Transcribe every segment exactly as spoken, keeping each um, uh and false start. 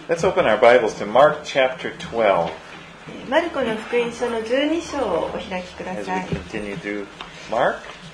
Let's open our Bibles to Mark chapter twelve. マルコの福音書のじゅうに章をお開きくだ As さ we い。 continue through Mark.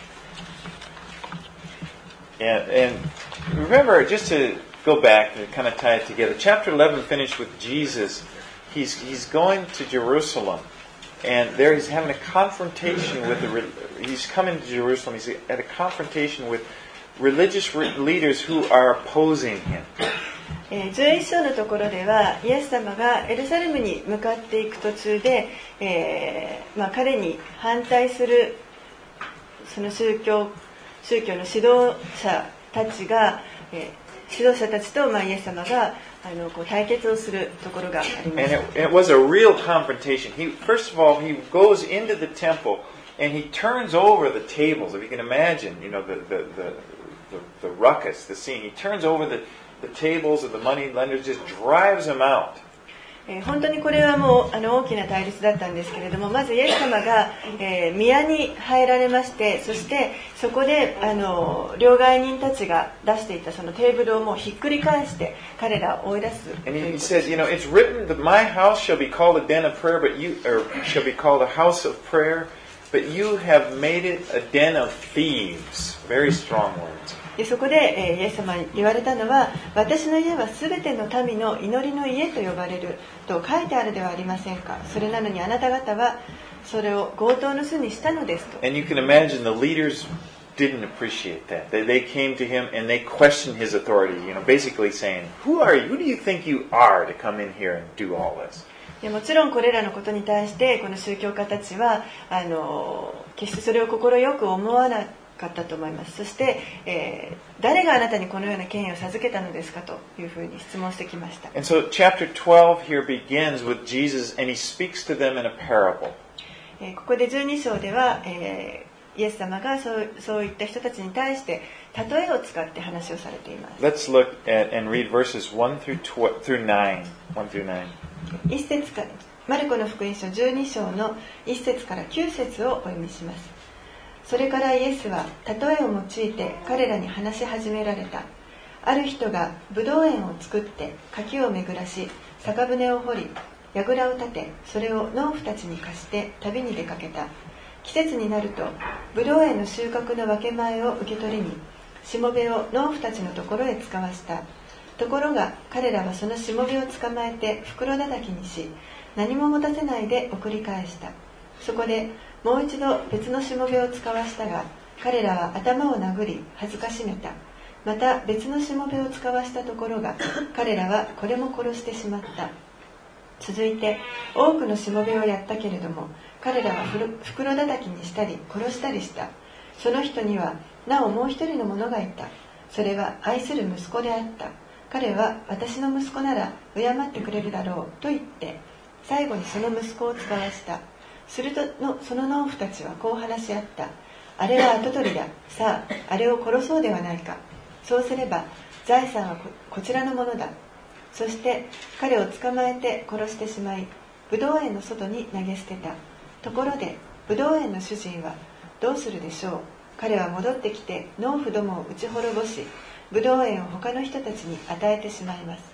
And, and remember, just to go back and kind of tie it together, chapter eleven finished with Jesus. He's, he's going to Jerusalem. And there he's having a confrontation with the... He's coming to Jerusalem. He's at a confrontation with religious leaders who are opposing him. えー、じゅういち章のところではイエス様がエルサレムに向かっていく途中で、えーまあ、彼に反対するその宗教、宗教の指導者たちが、えー、指導者たちと、まあ、イエス様があのこう対決をするところがありま And す。 it, it was a real confrontation. He, first of all, he goes into the temple and he turns over the tables. If you can imagine, you know, the, the, the, the, the ruckus, the scene. He turns over the The tables of the money lenders, just drives them out. えー、本当にこれはもうあの大きな対立だったんですけれども、まずイエス様が、えー、宮に入られまして、そしてそこであの両替人たちが出していたそのテーブルをもうひっくり返して彼らを追い出す。 And he, he says, you know, it's written that my house shall be called a den of prayer, but you, or shall be called a house of prayer, but you have made it a den of thieves. Very strong words. でそこで、えー、イエス様に言われたのは、私の家はすべての民の祈りの家と呼ばれると書いてあるではありませんか。それなのにあなた方はそれを強盗の巣にしたのですと。 And you can imagine the leaders didn't appreciate that. They, they came to him and they questioned his authority, you know, basically saying, Who are you? Who do you think you are to come in here and do all this? でもちろんこれらのことに対してこの宗教家たちはあの決してそれを快く思わなかったと思います。そして、えー、誰があなたにこのような権威を授けたのですかというふうに質問してきました。 And so chapter twelve here begins with Jesus and he speaks to them in a parable. えー、ここでじゅうに章では、えー、イエス様がそう、そういった人たちに対して例えを使って話をされています。 Let's look at and read verses one through twelve, through nine. one through nine. 一節からマルコの福音書じゅうに章の一節から九節をお読みします。それからイエスは例えを用いて彼らに話し始められた。ある人がブドウ園を作って柿を巡らし、酒舟を掘り、櫓を立て、それを農夫たちに貸して旅に出かけた。季節になるとブドウ園の収穫の分け前を受け取りに、しもべを農夫たちのところへ使わした。ところが彼らはそのしもべを捕まえて袋叩きにし、何も持たせないで送り返した。そこでもう一度別のしもべを使わしたが、彼らは頭を殴り恥ずかしめた。また別のしもべを使わしたところが、彼らはこれも殺してしまった。続いて多くのしもべをやったけれども、彼らは袋叩きにしたり殺したりした。その人にはなおもう一人の者がいた。それは愛する息子であった。彼は私の息子なら敬ってくれるだろうと言って、最後にその息子を使わした。するとのその農夫たちはこう話し合った。あれは跡取りだ。さあ、あれを殺そうではないか。そうすれば財産は こ, こちらのものだ。そして彼を捕まえて殺してしまい、ブドウ園の外に投げ捨てた。ところでブドウ園の主人はどうするでしょう。彼は戻ってきて農夫どもを打ち滅ぼし、ブドウ園を他の人たちに与えてしまいます。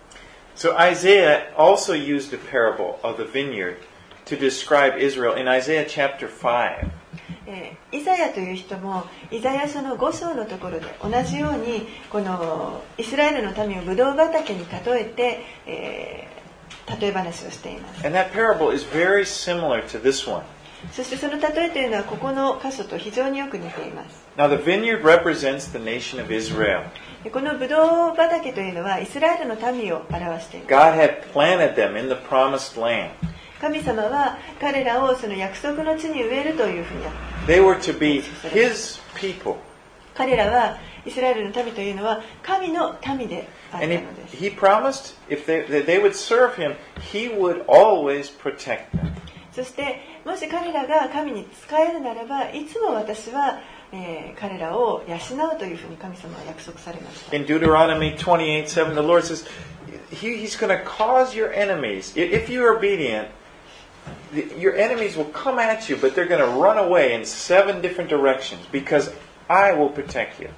So Isaiah also used a parable of the vineyard to describe Israel in Isaiah chapter five. えー、イザヤという人もイザヤ書のご章のところで同じようにこのイスラエルの民をブドウ畑に例えて、えー、例え話をしています。 And that parable is very similar to this one. そしてその例えというのはここの箇所と非常によく似ています。 Now the vineyard represents the nation of Israel. このブドウ畑というのはイスラエルの民を表しています。 God had planted them in the promised land. 神様は彼らをその約束の地に植えるというふうにやっています。 They were to be His people. 彼らはイスラエルの民というのは神の民であった And の he, です。 he promised if they, that they would serve Him, He would always protect them. そしてもし彼らが神に仕えるならば、いつも私は、えー、彼らを養うというふうに神様は約束されました。 In Deuteronomy twenty-eight seven, the Lord says, he, He's going to cause your enemies, if you are obedient, your enemies will come at you, but they're going to run away in seven different directions because I will protect you.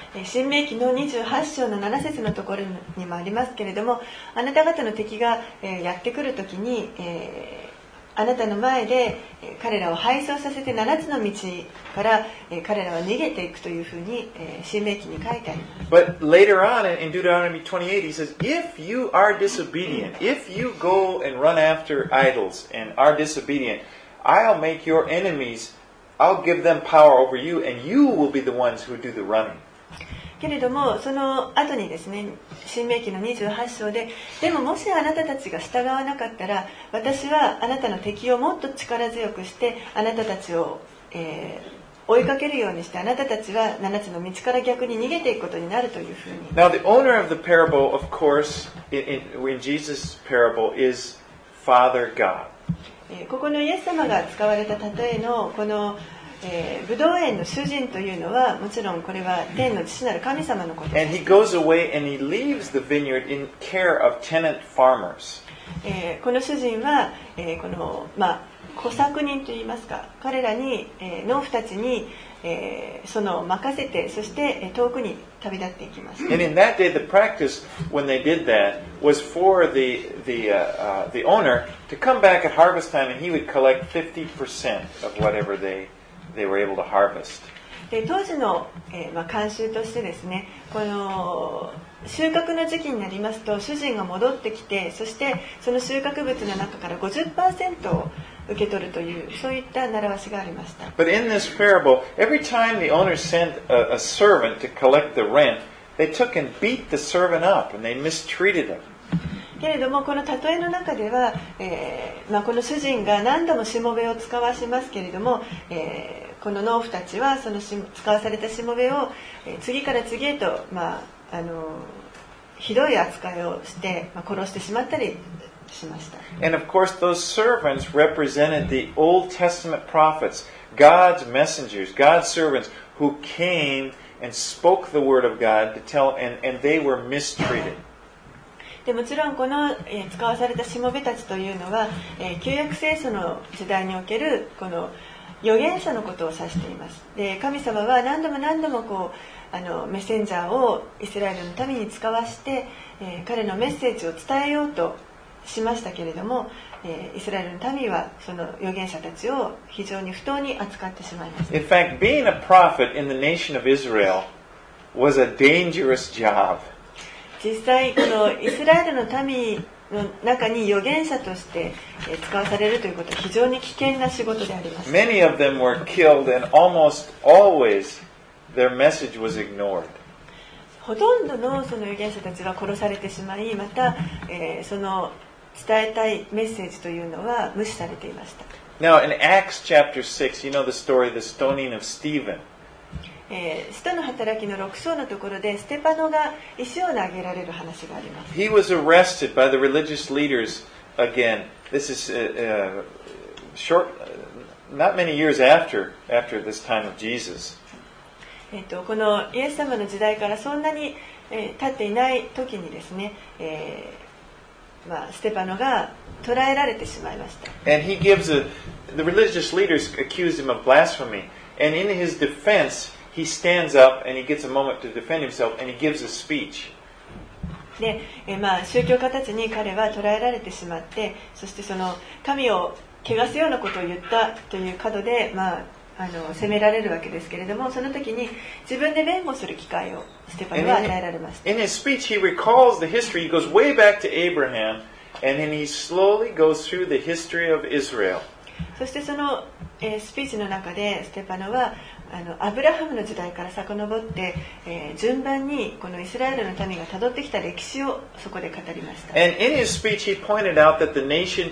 申命記のにじゅうはち章のなな節のところにもありますけれども、あなた方の敵がやってくるときに、えーあなたの前で彼らを敗走させて七つの道から彼らは逃げていくというふうに申命記に書いてあります。 But later on in Deuteronomy twenty-eight, he says, if you are disobedient, if you go and run after idols and are disobedient, I'll make your enemies, I'll give them power over you, and you will be the ones who do the running. けれどもその後にですね、申命記のにじゅうはち章で、でももしあなたたちが従わなかったら、私はあなたの敵をもっと力強くしてあなたたちを、えー、追いかけるようにして、あなたたちは七つの道から逆に逃げていくことになるというふうに。 Now the owner of the parable, of course, in, in, in Jesus' parable is Father God. ここのイエス様が使われた例えのこのえー、ブドウ園の主人というのは、もちろんこれは天の父なる神様のことです。 And he goes away and he leaves the vineyard in care of tenant farmers. えー、この主人は、えー、このまあ小作人といいますか、彼らに、えー、農夫たちに、えー、その任せて、そして遠くに旅立っていきます。 And in that day, the practice when they did that was for the the uh, uh, the owner to come back at harvest time and he would collect fifty percent of whatever they they were able to harvest. で当時の、えーまあ、慣習としてですね、この収穫の時期になりますと主人が戻ってきて、そしてその収穫物の中から ごじゅっパーセント を受け取るという、そういった習わしがありました。 But in this parable, every time the owner sent a, a servant to collect the rent, they took and beat the servant up and they mistreated him. けれどもこの例えの中では、えーまあ、この主人が何度もしもべを使わしますけれども、えーこの農夫たちはそのし使わされたしもべを、えー、次から次へと、まあ、あのひどい扱いをして、まあ、殺してしまったりしました。 And of course, those servants represented the Old Testament prophets, God's messengers, God's servants who came and spoke the word of God to tell, and, and they were mistreated. でもちろんこの、えー、使わされたしもべたちというのは、えー、旧約聖書の時代におけるこの預言者のことを指しています。で神様は何度も何度もこうあのメッセンジャーをイスラエルのために使わして、えー、彼のメッセージを伝えようとしましたけれども、えー、イスラエルの民はその預言者たちを非常に不当に扱ってしまいました。 In fact, being a prophet in the nation of Israel was a dangerous job. 実際このイスラエルの民の中に預言者として使わされるということは非常に危険な仕事であります。 Many of them were killed and almost always their message was ignored. ほとんどのその預言者たちは殺されてしまい、また、えー、その伝えたいメッセージというのは無視されていました。 Now in Acts chapter six, you know the story, the stoning of Stephen. えー、使徒の働きのろく章のところでステパノが石を投げられる話があります。 He was arrested by the religious leaders again. This is uh, uh, short, not many years after after this time of Jesus. えー、とこのイエス様の時代からそんなに、えー、経っていない時にですね、えーまあ、ステパノが捕らえられてしまいました。 And he gives a, the religious leaders accused him of blasphemy. And in his defense, he stands up and he gets a moment to defend himself and he gives a speech. で、えーまあ、宗教家たちに彼は捕らえられてしまって、そしてその神を汚すようなことを言ったという角で、まあ、あの責められるわけですけれども、その時に自分で弁護する機会をステパノは与えられました。 In his speech, he recalls the history. He goes way back to Abraham and then he slowly goes through the history of Israel. そしてその、えー、スピーチの中でステパノはあのアブラハムの時代から遡って、えー、順番にこのイスラエルの民がたどってきた歴史をそこで語りました。 And in his speech, he pointed out that the nation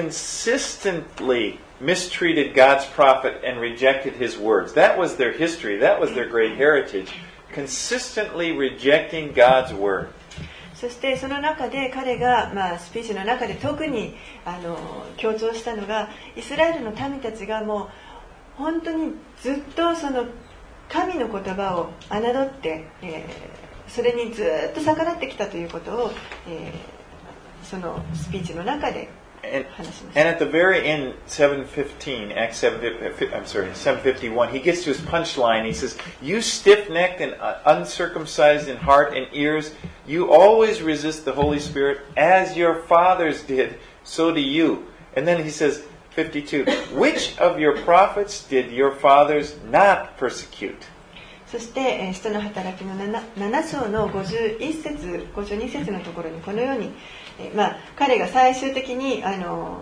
consistently mistreated God's prophet and rejected his words. That was their history. That was their great heritage. Consistently rejecting God's word. そしてその中で彼が、まあ、スピーチの中で特にあの強調したのが、イスラエルの民たちがもう本当にずっとその神の言葉を侮って、えー、それにずっと逆らってきたということを、えー、そのスピーチの中で And, 話しました。 and at the very end, seven fifteen, Acts seven, I'm sorry, seven fifty-one, he gets to his punchline. He says, "You stiff-necked and uncircumcised in heart and ears, you always resist the Holy Spirit, as your fathers did, so do you." And then he says, fifty-two, "Which of your prophets did your fathers not persecute?" そして、使徒の働きの 7, 7章のごじゅういっ節、ごじゅうに節のところにこのように、えーまあ、彼が最終的に、あの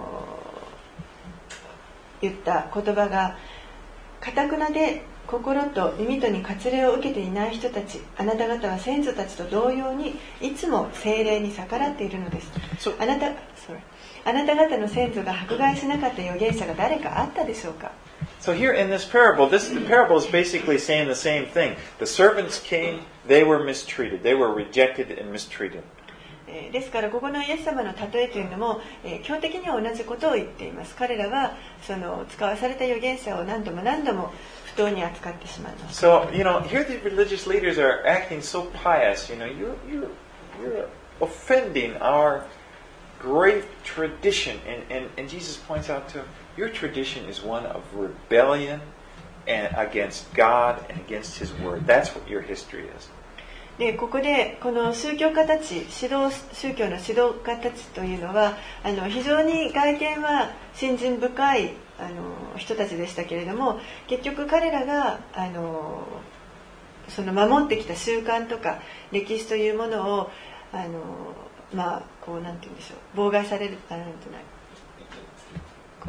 ー、言った言葉が、堅くなで心と耳とに割礼を受けていない人たち、あなた方は先祖たちと同様にいつも聖霊に逆らっているのです。あなた、sorry、あなた方の先祖が迫害しなかった預言者が誰かあったでしょうか。 So here in this parable, this the parable is basically saying the same thing. The servants came, they were mistreated. They were rejected and mistreated. ですからここのイエス様の例えというのも、えー、基本的には同じことを言っています。彼らはその使わされた預言者を何度も何度も不当に扱ってしまいます。 So, you know, here the religious leaders are acting so pious. You know, you, you, you're offending our great tradition. And, and, and Jesus points out to them, your tradition is one of rebellion and against God and against His Word. That's what your history is. でここでこの宗教家たち、指導宗教の指導家たちというのはあの非常に外見は信心深いあの人たちでしたけれども、結局彼らがあのその守ってきた習慣とか歴史というものをあのまあこうなんて言うんでしょう、妨害される、あなんてないこ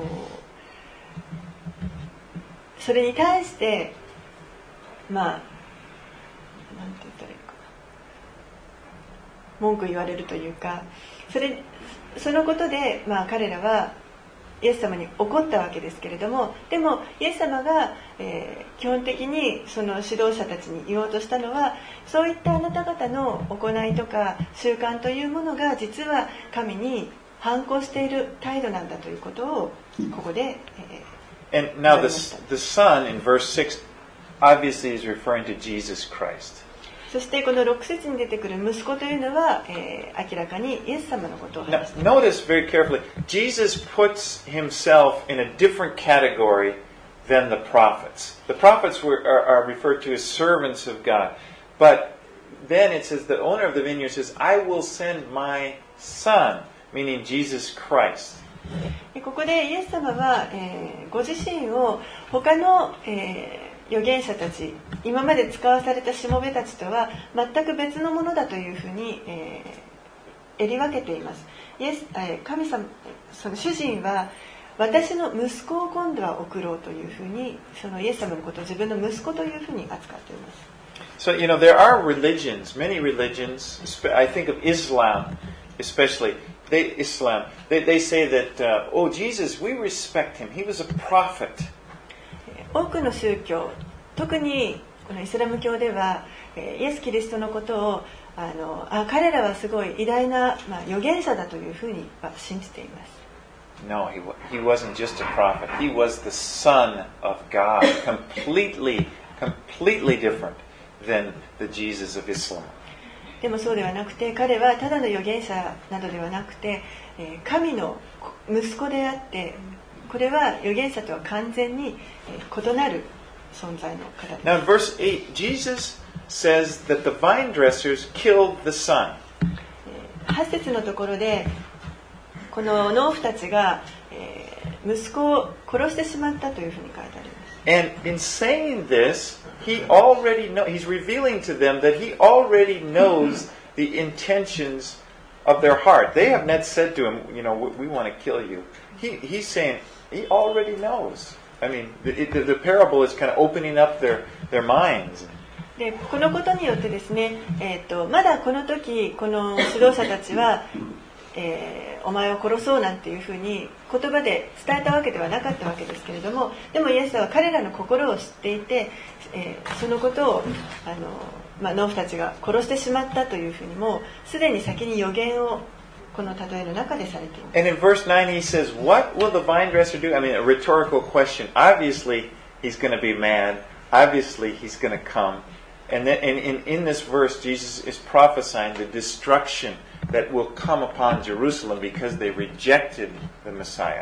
うそれに対してまあなんて言ったらいいかな、文句言われるというか、それそのことでまあ彼らはイエス様に怒ったわけですけれども、でもイエス様が、えー、基本的にその指導者たちに言おうとしたのは、そういったあなた方の行いとか習慣というものが実は神に反抗している態度なんだということをここで、えー、 And now the, the son in verse six obviously is referring to Jesus Christ. そしてこのろく節に出てくる息子というのは、えー、明らかにイエス様のことを話しています。 Now, notice very carefully, Jesus puts himself in a different category than the prophets. The prophets were, are, are referred to as servants of God. But then it says, the owner of the vineyard says, I will send my son, meaning Jesus Christ. ここでイエス様は、えー、ご自身を他の、えー預言者たち、今まで使わされたしもべたちとは全く別のものだというふうに、えー、襟分けています。イエス、えー、神様、その主人は私の息子を今度は送ろうというふうに、そのイエス様のことを自分の息子というふうに扱っています。 So, you know, there are religions, many religions, I think of Islam especially, they, Islam, they, they say that, uh, oh, Jesus, we respect him, he was a prophet. 多くの宗教、特にこのイスラム教ではイエス・キリストのことをあのあ彼らはすごい偉大な、まあ、預言者だというふうに信じています。 No, he, he wasn't just a prophet. He was the Son of God, completely, completely different than the Jesus of Islam. でもそうではなくて、彼はただの預言者などではなくて、神の息子であって、これは預言者とは完全に異なる存在の方です。 Now in verse eight, Jesus says that the vine dressers killed the son. はち節のところで、この農夫たちが息子を殺してしまったというふうに書いてあります。 And in saying this, he already know, he's revealing to them that he already knows the intentions of their heart. They have not said to him, you know, we, we want to kill you. He, he's saying, he already knows. I mean, the, the, the parable is kind of opening up their, their minds. でこのことによってですね、えーと、まだこの時この指導者たちは、えー、お前を殺そうなんていうふうに言葉で伝えたわけではなかったわけですけれども、でもイエスは彼らの心を知っていて、えー、そのことをあの、まあ、農夫たちが殺してしまったというふうにもうすでに先に予言をこの例えの中でされています。 And in verse nine he says, what will the vine dresser do? I mean, a rhetorical question. Obviously, he's going to be mad. Obviously, he's going to come. And then in, in, in this verse, Jesus is prophesying the destruction that will come upon Jerusalem because they rejected the Messiah.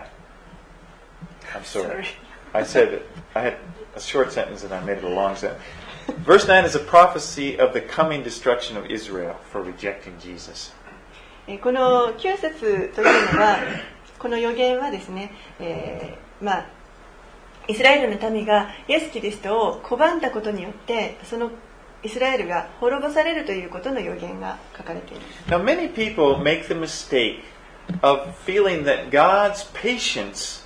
I'm sorry. I said I had a short sentence and I made it a long sentence. Verse nine is a prophecy of the coming destruction of Israel for rejecting Jesus. このきゅう節というのは、この予言はですね、えー、まあイスラエルの民がイエス・キリストを拒んだことによって、そのイスラエルが滅ぼされるということの予言が書かれています。 Now, many people make the mistake of feeling that God's patience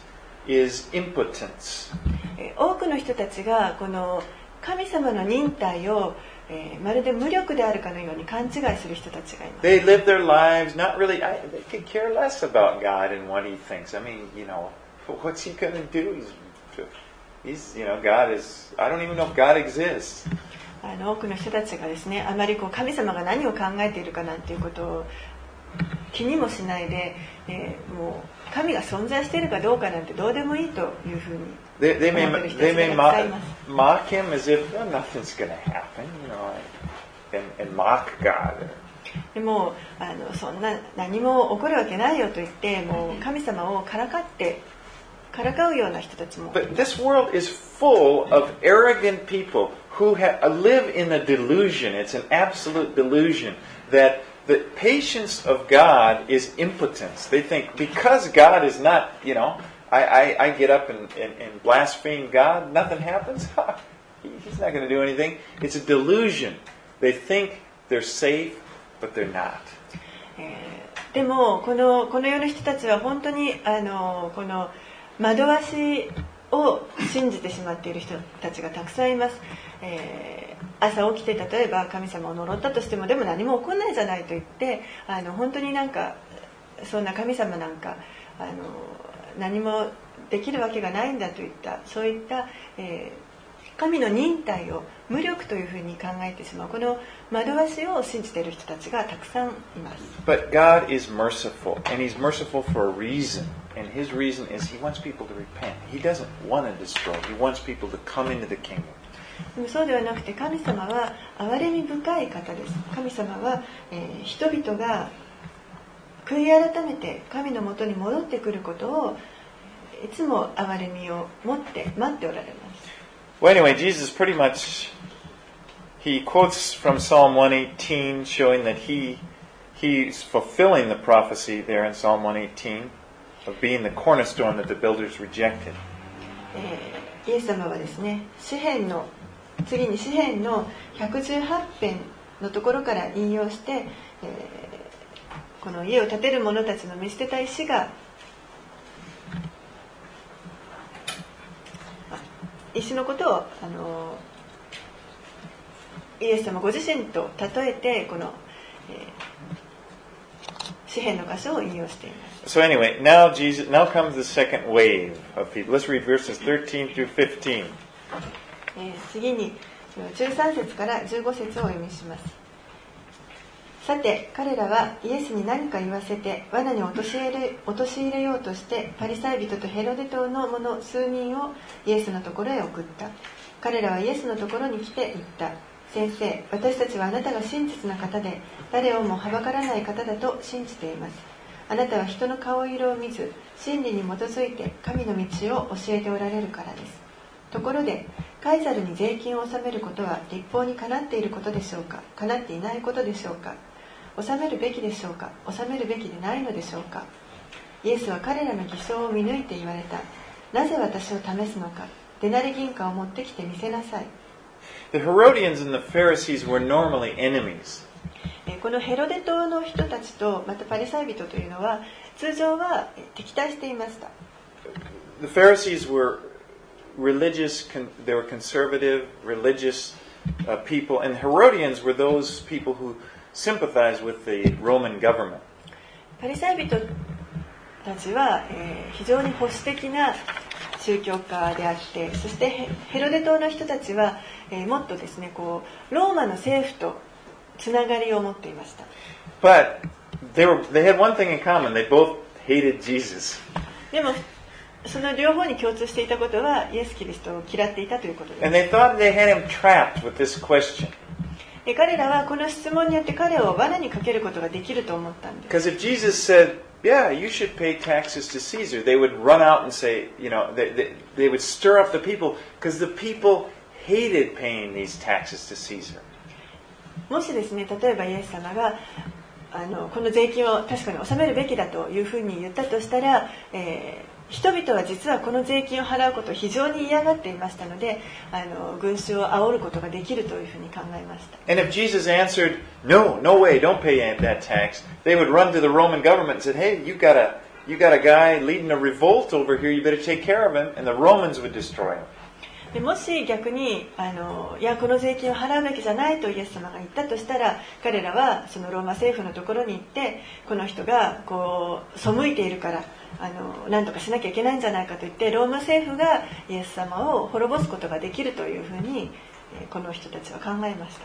is impotence. 多くの人たちがこの神様の忍耐を、えー、まるで無力であるかのように勘違いする人たちがいます。 They live their lives not really. I, they could care less about God and what He thinks. I mean, you know, what's He going to do? He's, he's, you know, God is. I don't even know if God exists. あの多くの人たちがですね、あまりこう神様が何を考えているかなんていうことを気にもしないで、えー、もう神が存在しているかどうかなんてどうでもいいというふうに。 They, they may, they may mock, mock him as if oh, nothing's going to happen, you know, and, and mock God. でもあのそんな何も起こるわけないよと言ってもう神様をからかってからかうような人たちも。 But this world is full of arrogant people who have, live in a delusion. It's an absolute delusion that the patience of God is impotence. They think because God is not, you know, I, I, I get up and, and, and blaspheme God, nothing happens. He's not going to do anything. It's a delusion. They think they're safe, but they're not. でもこのこの世の人たちは本当にあのこの惑わしを信じてしまっている人たちがたくさんいます。えー、朝起きて例えば神様を呪ったとしてもでも何も起こらないじゃないと言ってあの本当になんかそんな神様なんかあの何もできるわけがないんだといったそういった、えー、神の忍耐を無力というふうに考えてしまうこの惑わしを信じている人たちがたくさんいます。 But God is merciful, and He's merciful for a reason, and His reason is He wants people to repent. He doesn't want to destroy. He wants people to come into the kingdom. でもそうではなくて神様は憐れみ深い方です。神様は、えー、人々が悔い改めて神のもとに戻ってくることをいつも憐れみを持って待っておられます。 Well, anyway, Jesus pretty much he quotes from Psalm one eighteen, showing that he he's fulfilling the prophecy there in Psalm one eighteen of being the cornerstone that the builders rejected. イエス様はですね、詩編の次に詩編のひゃくじゅうはち編のところから引用して、えー、この家を建てる者たちの見捨てた石が石のことをあのイエス様ご自身と例えてこの、えー、詩編の箇所を引用しています。 So anyway, now Jesus, now comes the second wave of people. Let's read verses thirteen through fifteen. えー、次にじゅうさん節からじゅうご節をお読みします。さて彼らはイエスに何か言わせて罠に陥れ、陥れようとしてパリサイ人とヘロデ島の者数人をイエスのところへ送った。彼らはイエスのところに来て言った。先生、私たちはあなたが真実な方で誰をもはばからない方だと信じています。あなたは人の顔色を見ず真理に基づいて神の道を教えておられるからです。ところでカイザルに税金を納めることは立法にかなっていることでしょうか、かなっていないことでしょうか。納めるべきでしょうか、納めるべきでないのでしょうか。イエスは彼らの偽証を見抜いて言われた。なぜ私を試すのか。デナリ銀貨を持ってきてみせなさい。 The Herodians and the Pharisees were normally enemies. このヘロデ島の人たちとまたパリサイ人というのは通常は敵対していました。 The Pharisees were religious, they were conservative, religious uh, people, and Herodians were those people who sympathized with the Roman government. パリサイ人たちは、えー、非常に保守的な宗教家であって、そしてヘロデ島の人たちは、えー、もっとですね、こうローマの政府とつながりを持っていました。 But they were they had one thing in common. They both hated Jesus. でもその両方に共通していたことはイエス・キリストを嫌っていたということです。 And they thought they had him trapped with this question. で彼らはこの質問によって彼を罠にかけることができると思ったんです。 Because if Jesus said, yeah, you should pay taxes to Caesar, they would run out and say, you know, they, they, they would stir up the people because the people hated paying these taxes to Caesar. もしですね、例えばイエス様があのこの税金を確かに納めるべきだというふうに言ったとしたら、えー人々は実はこの税金を払うことを非常に嫌がっていましたので、あの群衆を煽ることができるというふうに考えました。 And if Jesus answered, no, no way, don't pay that tax, they would run to the Roman government and said, hey, you got a, you got a guy leading a revolt over here, you better take care of him, and the Romans would destroy him. でもし逆にあのいやこの税金を払うべきじゃないとイエス様が言ったとしたら、彼らはそのローマ政府のところに行って、この人がこう背いているからあの何とかしなきゃいけないんじゃないかと言って、ローマ政府がイエス様を滅ぼすことができるというふうにこの人たちは考えました。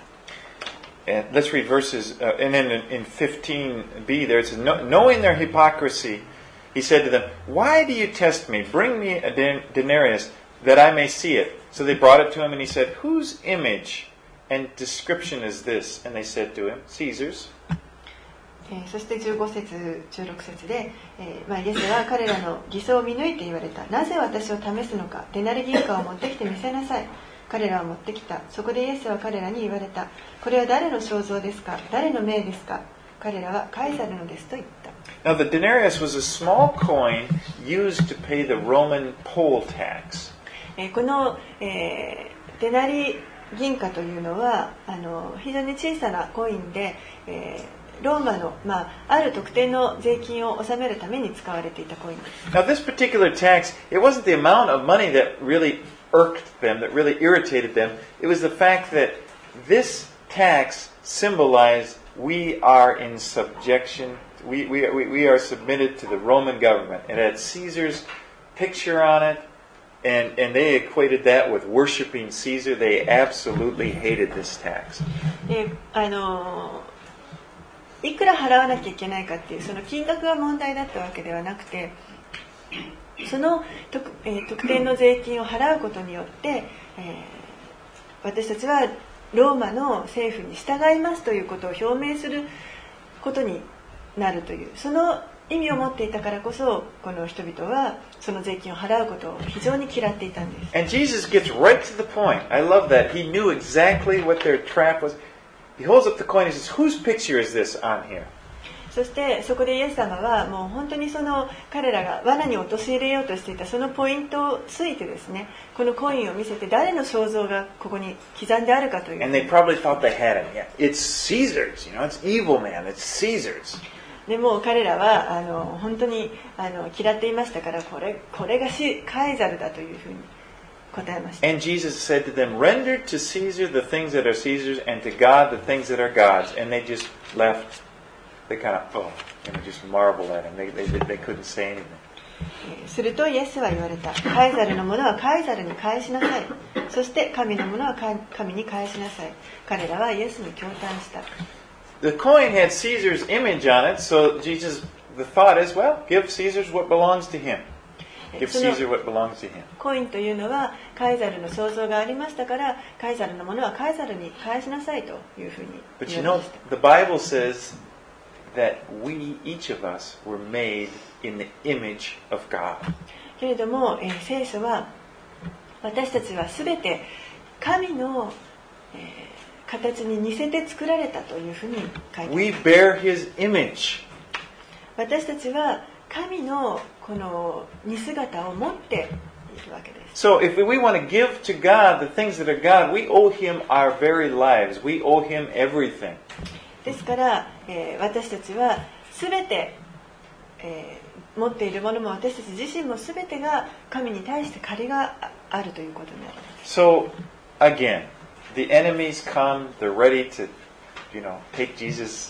And let's read verses, uh, and then in fifteen b there it says, knowing their hypocrisy, he said to them, why do you test me? Bring me a denarius that I may see it. So they brought it to him, and he said, whose image and description is this? And they said to him, Caesar's. えー、そしてじゅうご節じゅうろく節で、えーまあ、イエスは彼らの偽装を見抜いて言われた。なぜ私を試すのか。デナリ銀貨を持ってきて見せなさい。彼らは持ってきた。そこでイエスは彼らに言われた。これは誰の肖像ですか。誰の命ですか。彼らはカイサルのですと言った。 Now the denarius was a small coin used to pay the Roman poll tax. えー、この、えー、デナリ銀貨というのはあの非常に小さなコインで、えーローマの、まあ、ある特定の税金を納めるために使われていたコインです。 Now this particular tax, it wasn't the amount of money that really irked them, that really irritated them. It was the fact that this tax symbolized we are in subjection, we, we, we, we are submitted to the Roman government. It had Caesar's picture on it, and, and they equated that with worshiping Caesar. They absolutely hated this tax. であのいくら払わなきゃいけないかっていうその金額が問題だったわけではなくて、その 特,、えー、特定の税金を払うことによって、えー、私たちはローマの政府に従いますということを表明することになるという、その意味を持っていたからこそ、この人々はその税金を払うことを非常に嫌っていたんです。 And Jesus gets right to the point. I love that. He knew exactly what their trap was. He holds up the coin and says, whose picture is this on here? そしてそこでイエス様はもう本当にその彼らが罠に陥れようとしていたそのポイントをついてですね、このコインを見せて誰の肖像がここに刻んであるかという。 And they probably thought they had him. Yeah, it's Caesar's. You know, it's evil man. It's Caesar's. でも彼らはあの本当にあの嫌っていましたから、これこれがカイザルだというふうに答えました。 And Jesus said to them, render to Caesar the things that are Caesar's and to God the things that are God's. And they just left. They kind of, oh, and they just marveled at him. They, they, they couldn't say anything. するとイエスは言われた。カイザルのものはカイザルに返しなさい。そして神のものは神に返しなさい。彼らはイエスに驚嘆した。 The coin had Caesar's image on it, so Jesus, the thought is, well, give Caesar's what belongs to him. Give Caesar what belongs to him. コインというのはカイザルの肖像がありましたから、カイザルのものはカイザルに返しなさいというふうに But 言 you わ know, れました。 the Bible says that we, each of us, were made in the image of God. けれども、えー、聖書は私たちはすべて神の、えー、形に似せて作られたというふうに書いてあります。 We bear His image. 私たちは神のこの似姿を持っているわけです。 So if we want to give to God the things that are God, we owe Him our very lives. We owe Him everything. ですから、えー、私たちはすべて、えー、持っているものも私たち自身もすべてが神に対して借りがあるということになります。 So again, the enemies come, they're ready to, you know, take Jesus,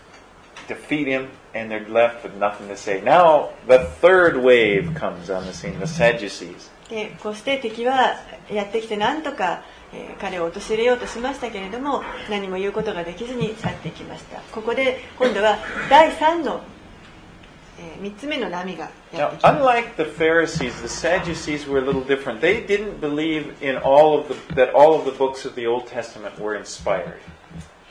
defeat him, and they're left with nothing to say. Now the third wave comes on the scene, the Sadducees. でこうして敵はやってきてなんとか、えー、彼を陥れようとしましたけれども、何も言うことができずに去っていきました。ここで今度はだいさんの、えー、みっつめの波がやってきます。 Now, unlike the Pharisees, the Sadducees were a little different. They didn't believe in all of the that all of the books of the Old Testament were inspired.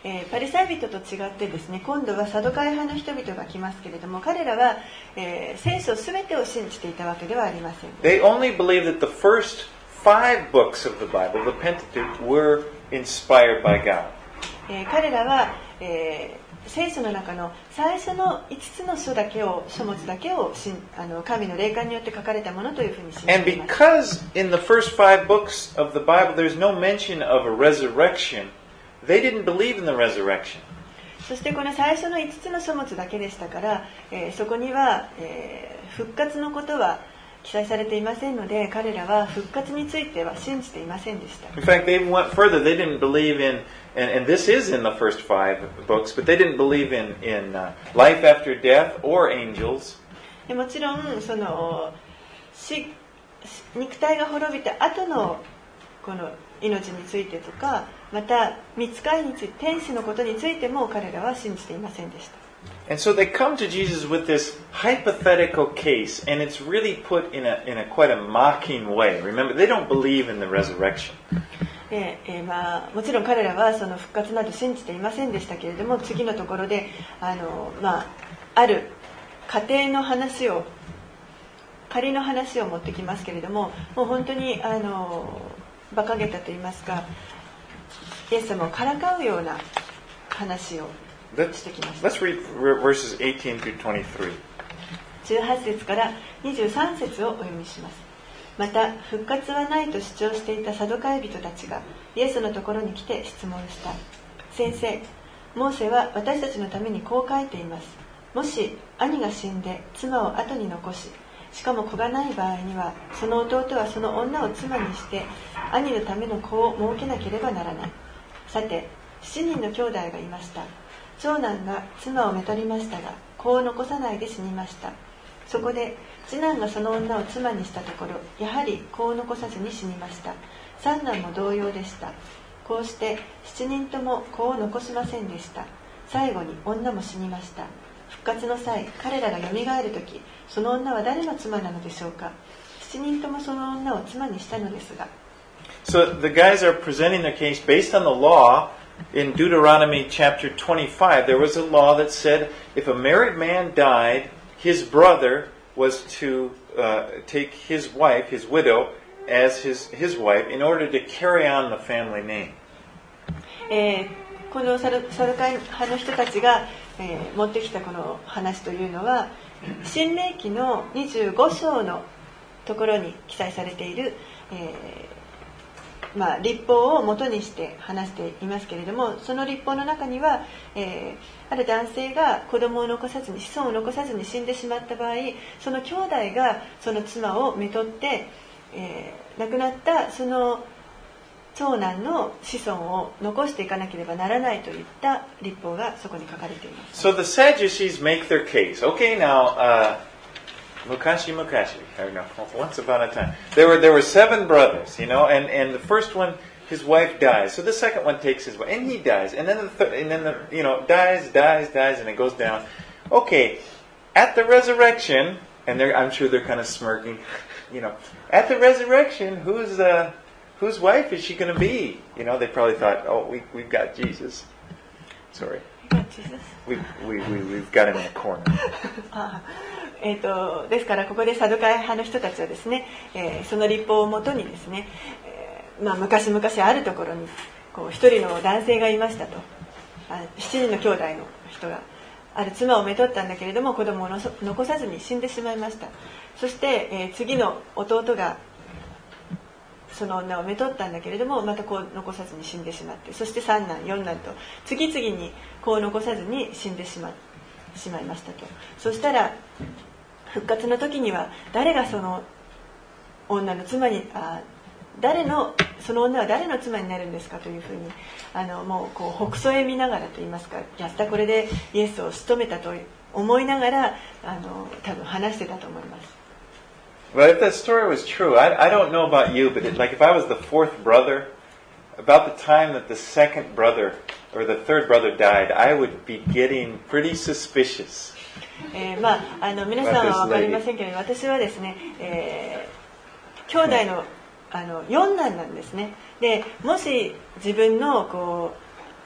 えー、パリサイ人と違ってですね、今度はサドカイ派の人々が来ますけれども、彼らは、えー、聖書すべてを信じていたわけではありません。 They only believed that the first five books of the Bible, the Pentateuch, were inspired by God. えー、彼らは、えー、聖書の中の最初のいつつの書だけを、書物だけをしんあの神の霊感によって書かれたものというふうに信じてい And ます。 because in the first five books of the Bible there's no mention of a resurrection, they didn't believe in the resurrection. そしてこの最初のいつつの書物だけでしたから、えー、そこには、えー、復活のことは記載されていませんので、彼らは復活については信じていませんでした。 In fact, they went further. They didn't believe in, and, and this is in the first five books, but they didn't believe in, in uh, life after death or angels. でもちろんその死肉体が滅びた後のこの命についてとか、また御使いについて、天使のことについても彼らは信じていませんでした。 And so they come to Jesus with this hypothetical case, and it's really put in a, in a quite a mocking way. Remember, they don't believe in the resurrection. でえーまあ、もちろん彼らはその復活など信じていませんでしたけれども、次のところであの、まあ、ある家庭の話を仮の話を持ってきますけれども、もう本当にあの馬鹿げたと言いますか、イエス様をからかうような話をしてきました。 Let's read verses eighteen through twenty-three. じゅうはち節からにじゅうさん節をお読みします。また復活はないと主張していたサドカイ人たちがイエスのところに来て質問した。先生、モーセは私たちのためにこう書いています。もし兄が死んで妻を後に残し、しかも子がない場合には、その弟はその女を妻にして兄のための子を設けなければならない。さてしちにんの兄弟がいました。長男が妻をめとりましたが、子を残さないで死にました。そこで次男がその女を妻にしたところ、やはり子を残さずに死にました。三男も同様でした。こうして七人とも子を残しませんでした。最後に女も死にました。復活の際、彼らがよみがえるとき、その女は誰の妻なのでしょうか。七人ともその女を妻にしたのですが。 So the guys are presenting their case based on the law. In Deuteronomy chapter twenty-five, there was a law that said if a married man died, his brother was to uh, take his wife, his widow, as his, his wife in order to carry on the family name. えー、このサルサルカイ派の人たちが、えー、持ってきたこの話というのは、新明記のにじゅうご章のところに記載されている、えーまあ、律法を元にして話していますけれども、その律法の中には、えー、ある男性が子供を残さずに、子孫を残さずに死んでしまった場合、その兄弟がその妻をめとって、えー、亡くなったその長男の子孫を残していかなければならないといった律法がそこに書かれています。 So the Sadducees make their case. Okay, now, uh, Mukashi Mukashi, or no, once upon a time, there were there were seven brothers, you know, and, and the first one, his wife dies. So the second one takes his wife, and he dies, and then the third, and then the you know dies, dies, dies, and it goes down. Okay, at the resurrection, and they're, I'm sure they're kind of smirking, you know, at the resurrection, who's uh, whose wife is she going to be? You know, they probably thought, oh, we we've got Jesus. Sorry, we we we we've got him in a corner. えー、とですからここでサドカイ派の人たちはですね、えー、その律法をもとにですね、えーまあ、昔々あるところにこう一人の男性がいましたと。あ七人の兄弟の人がある妻をめとったんだけれども、子供をの残さずに死んでしまいました。そして、えー、次の弟がその女をめとったんだけれども、また子を残さずに死んでしまって、そして三男四男と次々に子を残さずに死んでしましまいましたと。そしたら復活の時には誰がその女の妻にあ誰のその女は誰の妻になるんですかというふうにあのもうこう北総へ見ながらと言いますか、やったこれでイエスを仕留めたと思いながらあの多分話してたと思います。 But if that story was true, I, I don't know about you, but it, like if I was the fourth brother, about the time that the second brother or the third brother died, I would be getting pretty suspicious. えー、まああの皆さんは分かりませんけれど、私はですね、えー、兄弟のあの四男なんですね。で、もし自分のこう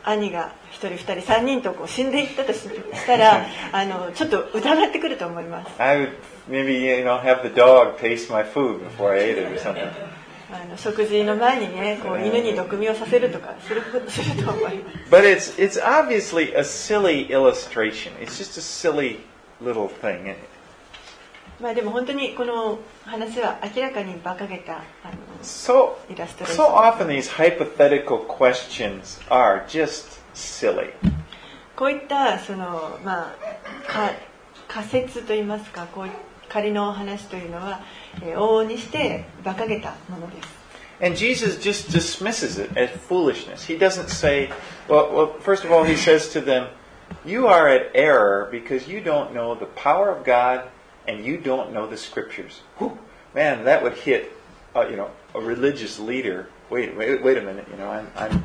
兄がひとりふたりさんにんとこう死んでいったとしたらあのちょっと疑ってくると思います。 I would maybe, you know, have the dog taste my food before I ate it or something. あの食事の前にね、こう犬に毒味をさせるとかするすると思います。 But it's it's obviously a silly illustration. It's just a silly little thing. まあでも本当にこの話は明らかに馬鹿げたあの So イラストです。 so often these hypothetical questions are just silly. こういったそのまあか仮説といいますか、こうい仮の話というのは、えー、往々にして馬鹿げたものです。 And Jesus just dismisses it as foolishness. He doesn't say, well, well, first of all, he says to them, you are at error because you don't know the power of God and you don't know the scriptures. Whew, man, that would hit, uh, you know, a religious leader. Wait, wait, wait a minute. You know, I'm, I'm.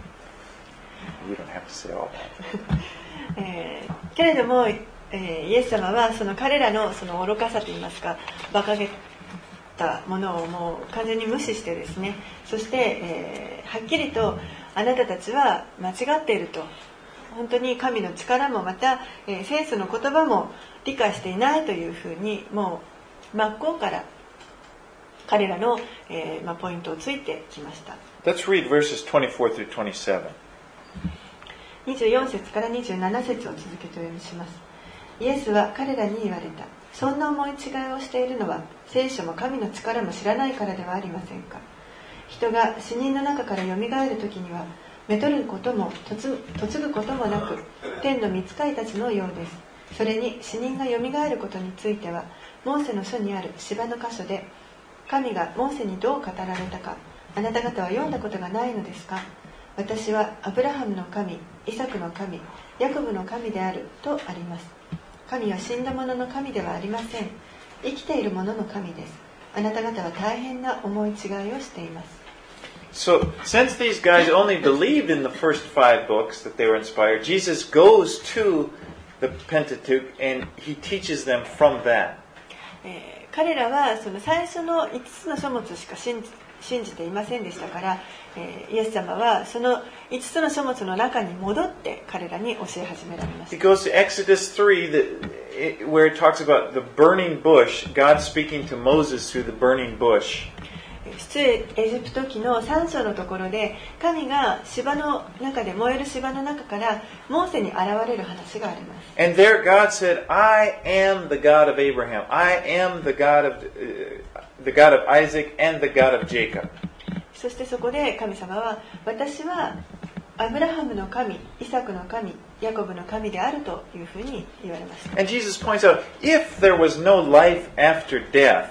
You don't have to say all that. えー、けれども、えー、イエス様はその彼らのその愚かさといいますか、馬鹿げたものをもう完全に無視してですね、そして、えー、はっきりとあなたたちは間違っていると、本当に神の力もまた、えー、聖書の言葉も理解していないというふうに、もう真っ向から彼らの、えーまあ、ポイントをついてきました。 Let's read verses twenty-four through twenty-seven. にじゅうよん節からにじゅうなな節を続けてお読みします。イエスは彼らに言われた。そんな思い違いをしているのは聖書も神の力も知らないからではありませんか。人が死人の中からよみがえる時にはめとることも嫁ぐこともなく天の御使いたちのようです。それに死人がよみがえることについてはモーセの書にある芝の箇所で神がモーセにどう語られたかあなた方は読んだことがないのですか。私はアブラハムの神、イサクの神、ヤコブの神であるとあります。神は死んだ者の神ではありません。生きている者の神です。あなた方は大変な思い違いをしています。 So, since these guys only believed in the first five books that they were inspired, Jesus goes to the Pentateuch and he teaches them from that. えー、彼らはその最初のいつつの書物しか信じ信じていませんでしたから、えー、イエス様はそのいつつの書物の中に戻って彼らに教え始められました。 He goes to Exodus three, that, it, where it talks about the burning bush, God speaking to Moses through the burning bush. 出エジプト記のさん章のところで神が芝の中で燃える芝の中からモーセに現れる話があります。 And there God said, I am the God of Abraham. I am the God of, uh, the God of Isaac and the God of Jacob. そしてそこで神様は私はアブラハムの神、イサクの神、ヤコブの神であるというふうに言われました。 And Jesus points out, if there was no life after death,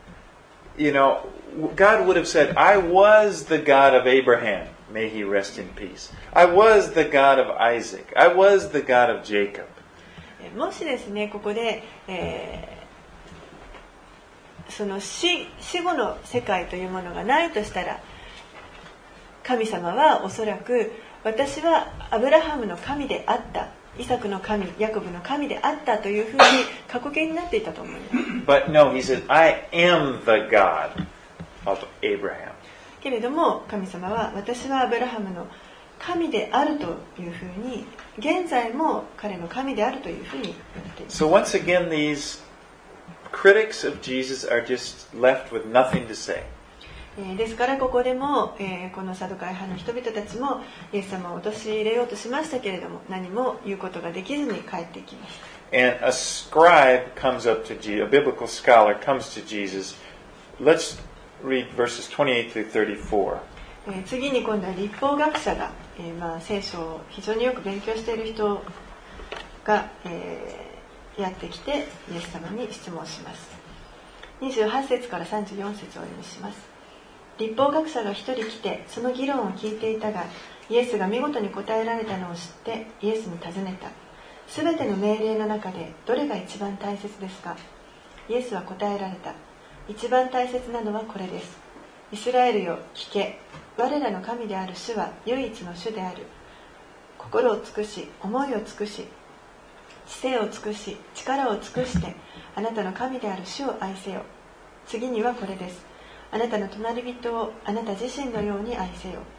you know, God would have said, I was the God of Abraham. May he rest in peace. I was the God of Isaac. I was the God of Jacob. もしですね、ここで、えー、その 死, 死後の世界というものがないとしたら、神様はおそらく私はアブラハムの神であった、イサクの神、ヤコブの神であったというふうに過去形になっていたと思います。 But no, he says, I am the God of Abraham. けれども神様は私はアブラハムの神であるというふうに現在も彼の神であるというふうに言っています。 So once again, these critics of Jesus are just left with nothing to say. ですからここでも、えー、このサドカイ派の人々たちもイエス様を陥れようとしましたけれども何も言うことができずに帰っていきました。 And a scribe comes up to Jesus, a biblical scholar comes to Jesus. Let's read verses twenty-eight through thirty-four. えー、次に今度は立法学者が、えーまあ、聖書を非常によく勉強している人が、えー、やってきてイエス様に質問します。にじゅうはち節からさんじゅうよん節をお読みします。立法学者が一人来てその議論を聞いていたがイエスが見事に答えられたのを知ってイエスに尋ねた。すべての命令の中でどれが一番大切ですか。イエスは答えられた。一番大切なのはこれです。イスラエルよ聞け。我らの神である主は唯一の主である。心を尽くし思いを尽くし知性を尽くし力を尽くしてあなたの神である主を愛せよ。次にはこれです。あなたの隣人をあなた自身のように愛せよ。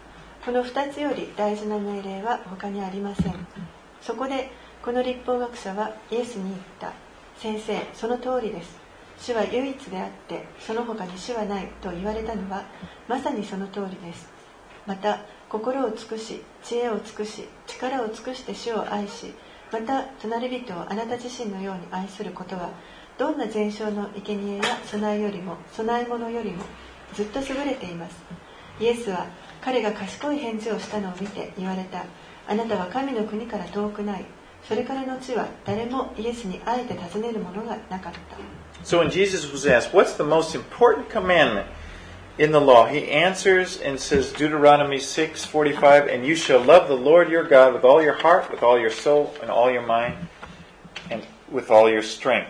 このふたつより大事な命令は他にありません。そこでこの律法学者はイエスに言った。先生、その通りです。主は唯一であってその他に主はないと言われたのはまさにその通りです。また心を尽くし、知恵を尽くし、力を尽くして主を愛し、また隣人をあなた自身のように愛することはどんな全焼の生贄や供えよりも供え物よりもずっと優れています。イエスは彼が賢い返事をしたのを見て言われた。あなたは神の国から遠くない。それからのちは誰もイエスにあえて尋ねるものがなかった。 So when Jesus was asked, what's the most important commandment in the law? He answers and says, Deuteronomy six forty-five, and you shall love the Lord your God with all your heart, with all your soul, and all your mind, and with all your strength.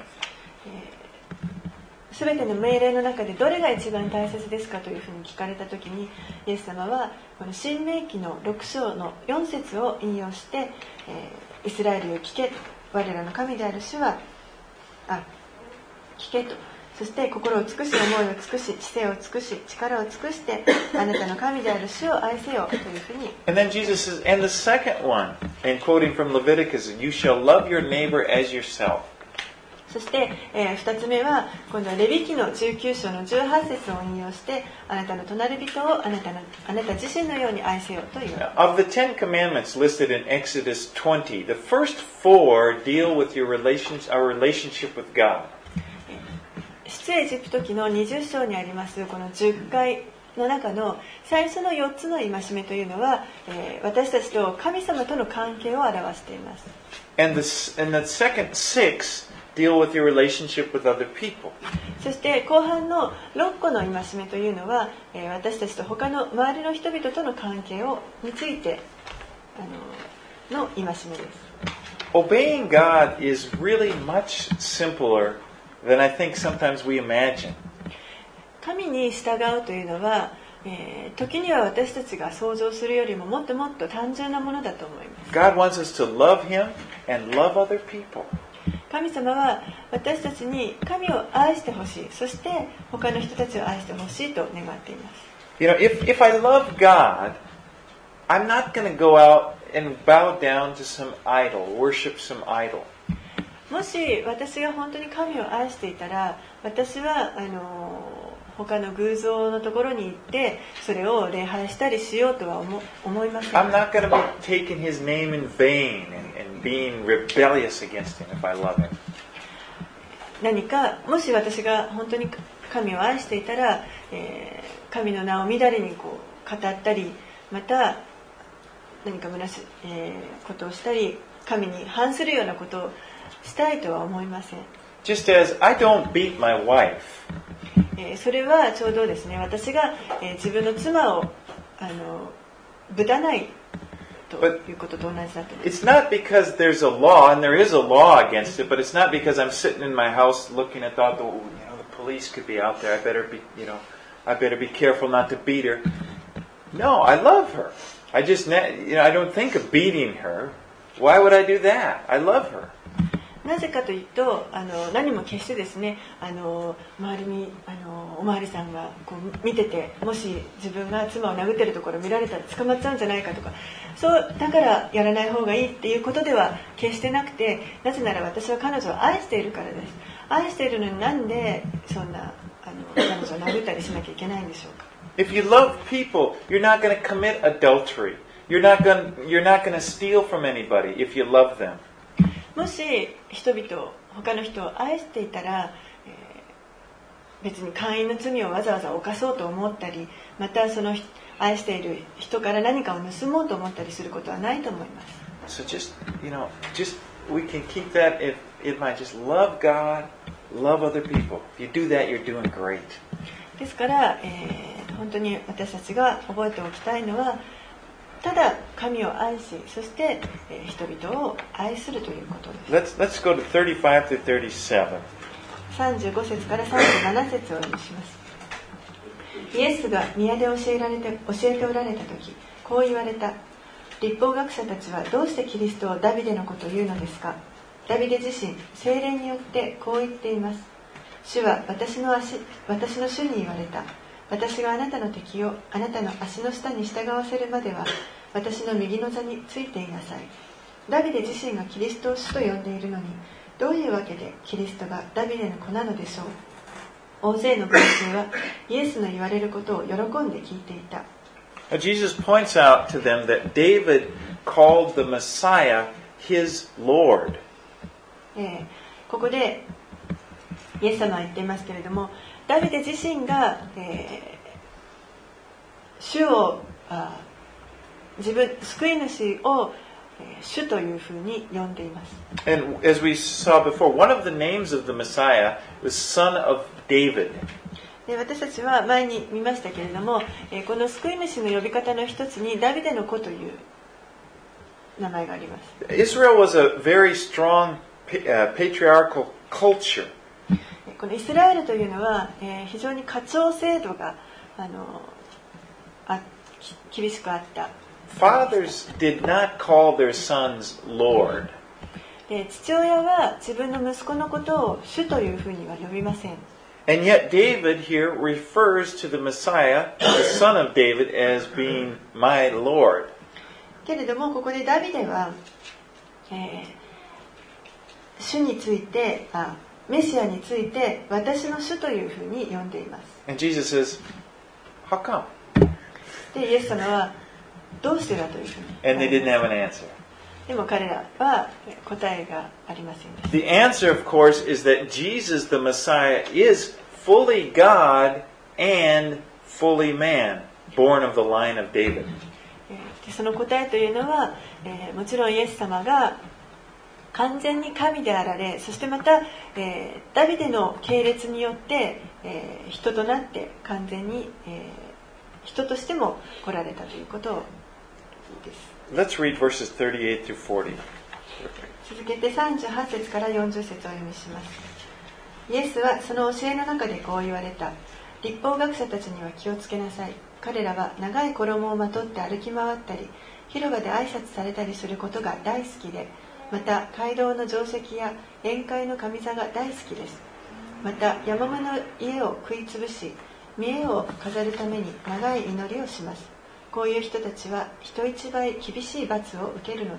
すべての命令の中でどれが一番大切ですかというふうに聞かれたときに、イエス様はこの新明記のろく章のよん節を引用して、えー、イスラエルよ聞け、我らの神である主はあ聞けと、そして心を尽くし、思いを尽くし、知性を尽くし、力を尽くしてあなたの神である主を愛せよというふうに。 And then Jesus says, and the second one, and quoting from Leviticus, you shall love your neighbor as yourself. そして、えー、ふたつめは今度はレビ記のじゅうきゅう章のじゅうはち節を引用して、あなたの隣人をあなたのあなた自身のように愛せよという。 Of the Ten Commandments listed in Exodus twenty, the first four deal with your relations, our relationship with God. 出エジプト記のにじゅう章にありますこのじゅっかいの中の最初のよっつの戒めというのは、えー、私たちと神様との関係を表しています。 And the, and the second six deal with your relationship with other people. そして後半のろっこの戒めというのは、えー、私たちと他の周りの人々との関係をについてあのの戒めです。 Obeying God is really much simpler than I think sometimes we imagine. 神に従うというのは、えー、時には私たちが想像するよりももっともっと単純なものだと思います。 God wants us to love Him and love other people. 神様は私たちに神を愛してほしい、そして他の人たちを愛してほしいと願っています。 You know, if, if I love God, I'm not going to go out and bow down to some idol, worship some idol. もし私が本当に神を愛していたら、私はあの他の偶像のところに行ってそれを礼拝したりしようとは 思, 思いません。 I'm not going to be taking His name in vain and, and being rebellious against Him if I love Him. 何かもし私が本当に神を愛していたら、えー、神の名をみだりにこう語ったり、また何かむなし、えー、ことをしたり、神に反するようなことをしたいとは思いません。 Just as I don't beat my wife. えー、それはちょうどですね、私が、えー、自分の妻をあのぶたないということと同じだと思います。 It's not because there's a law, and there is a law against it, but it's not because I'm sitting in my house looking at the, you know, the police could be out there. I better be, you know, I better be careful not to beat her. No, I love her. I just, you know, I don't think of beating her. Why would I do that? I love her. なぜかというと、あの何も決してですね、あの周りにあのおまわりさんがこう見てて、もし自分が妻を殴ってるところを見られたら捕まっちゃうんじゃないかとか、そうだからやらない方がいいっていうことでは決してなくて、なぜなら私は彼女を愛しているからです。愛しているのになんでそんなあの彼女を殴ったりしなきゃいけないんでしょうか。 If you love people, you're not going to commit adultery. You're not going, you're not going to steal from anybody if you love them. もし人々、他の人を愛していたら、えー、別に姦淫の罪をわざわざ犯そうと思ったり、またその愛している人から何かを盗もうと思ったりすることはないと思います。 So just, you know, just we can keep that in, in mind. Just love God, love other people. If you do that, you're doing great. ですから、えー、本当に私たちが覚えておきたいのは、ただ神を愛し、そして、えー、人々を愛するということです。 Let's, let's go to thirty-five to thirty-seven. さんじゅうご節からさんじゅうなな節をお読みします。イエスが宮で教えられて教えておられた時、こう言われた。律法学者たちはどうしてキリストをダビデのことを言うのですか。ダビデ自身、聖霊によってこう言っています。主は私の足、私の主に言われた。 私があなたの敵をあなたの足の下に従わせるまでは私の右の座についていなさい。ダビデ自身がキリストを主と呼んでいるのに、どういうわけでキリストがダビデの子なのでしょう。大勢の群衆はイエスの言われることを喜んで聞いていた。 Jesus points out to them that David called the Messiah his Lord. えー、ここでイエス様は言っていますけれども、ダビデ自身が、えー、主をあ自分救い主を、えー、主というふうに呼んでいます。 And as we saw before, one of the names of the Messiah was Son of David. で私たちは前に見ましたけれども、えー、この救い主の呼び方の一つにダビデの子という名前があります。 Israel was a very strong uh, patriarchal culture. このイスラエルというのは、えー、非常に家長制度があのあ厳しくあった。 Fathers did not call their sons Lord. で父親は自分の息子のことを主というふうには呼びません。 And yet David here refers to the Messiah, the son of David, as being my Lord. けれどもここでダビデは、えー、主についてあメシアについて私の主というふうに呼んでいます。 And Jesus says, how come? でイエス様はどうしてだというふうに。 And they didn't have an answer. でも彼らは答えがありませんでした。 The answer, of course, is that Jesus, the Messiah, is fully God and fully man, born of the line of David. でその答えというのは、えー、もちろんイエス様が完全に神であられ、そしてまた、えー、ダビデの系列によって、えー、人となって完全に、えー、人としても来られたということです。 Let's read verses thirty-eight through forty. 続けてさんじゅうはち節からよんじゅう節をお読みします。イエスはその教えの中でこう言われた。律法学者たちには気をつけなさい。彼らは長い衣をまとって歩き回ったり、広場で挨拶されたりすることが大好きで、また街道の定石や宴会の上座が大好きです。また山間の家を食いつぶし、見栄を飾るために長い祈りをします。こういう人たちは人一倍厳しい罰を受けるのです。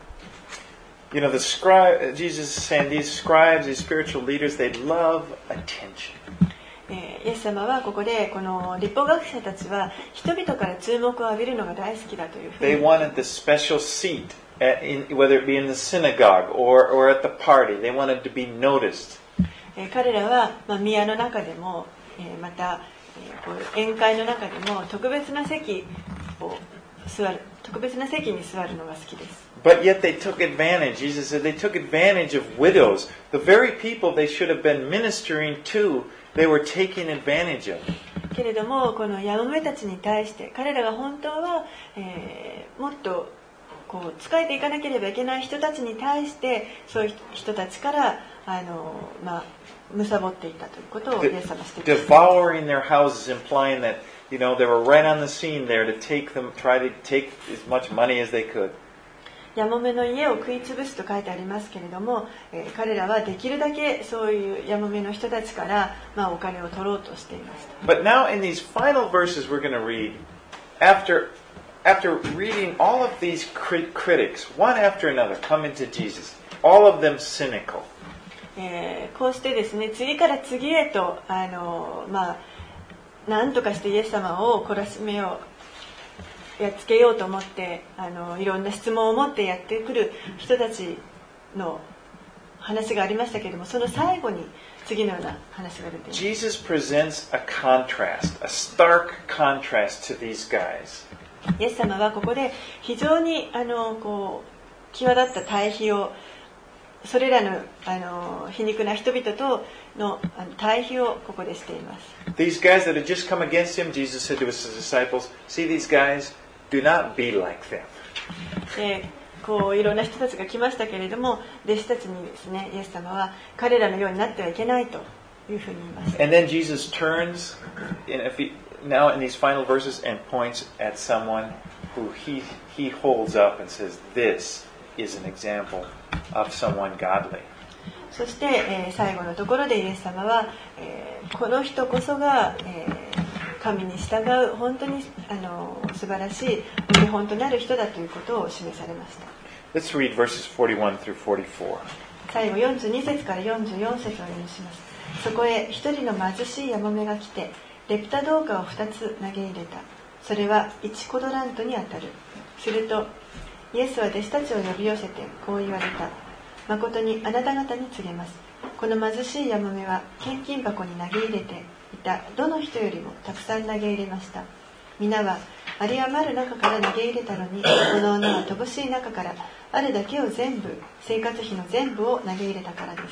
You know, the scribe, Jesus is saying these scribes, these spiritual leaders, they love attention. イエス様はここでこの律法学者たちは人々から注目を浴びるのが大好きだというふうに。 They wanted the special seat, at, in, whether it be in the synagogue or, or at the party. They wanted to be noticed. 彼らは、まあ、宮の中でも、また宴会の中でも特別な席を座る、特別な席に座るのが好きです。 But yet they took advantage. Jesus said they took advantage of widows. The very people they should have been ministering to, they were taking advantage of. けれどもこのヤモメたちに対して彼らが本当は、えー、もっとこう仕えていかなければいけない人たちに対してそういう人たちからあのまあ貪っていたということをイエス様はしています。 Devouring their houses, implying that you know they were right on the scene there to take them, try to take as much money as they could. ヤモメの家を食い潰すと書いてありますけれども、えー、彼らはできるだけそういうヤモメの人たちから、まあ、お金を取ろうとしていました。 But now in these final verses we're going to read, after after reading all of these crit- critics, one after another, come into Jesus, all of them cynical. えー、こうしてですね、次から次へとあの、まあ、何とかしてイエス様を懲らしめようやっつけようと思ってあのいろんな質問を持ってやってくる人たちの話がありましたけれども、その最後に次のような話が出ています。 Jesus presents a contrast, a stark contrast to these guys. イエス様はここで非常にあのこう際立った対比を、それらのあの皮肉な人々とのあの対比をここでしています。 These guys that had just come against him, Jesus said to his disciples, "See these guys? Do not be like them." でこういろんな人たちが来ましたけれども、弟子たちにですね、イエス様は彼らのようになってはいけないというふうに言います。 And then Jesus turns in, if he, now in these final verses and points at someone who he he holds up and says, "This is an example of someone godly." そして、えー、最後のところでイエス様は、えー、この人こそが、えー、 神に従う本当にあの素晴らしいお手本となる人だということを示されました。 Let's read verses forty-one through forty-four. 最後よんじゅうに節からよんじゅうよん節を読みします。そこへ一人の貧しいヤモメが来てレプタ銅貨を二つ投げ入れた。それは一コドラントにあたる。するとイエスは弟子たちを呼び寄せてこう言われた。誠にあなた方に告げます。この貧しいヤモメは献金箱に投げ入れていたどの人よりもたくさん投げ入れました。皆は有り余る中から投げ入れたのに、この女は乏しい中からあるだけを全部、生活費の全部を投げ入れたからです。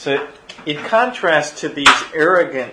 So, in contrast to these arrogant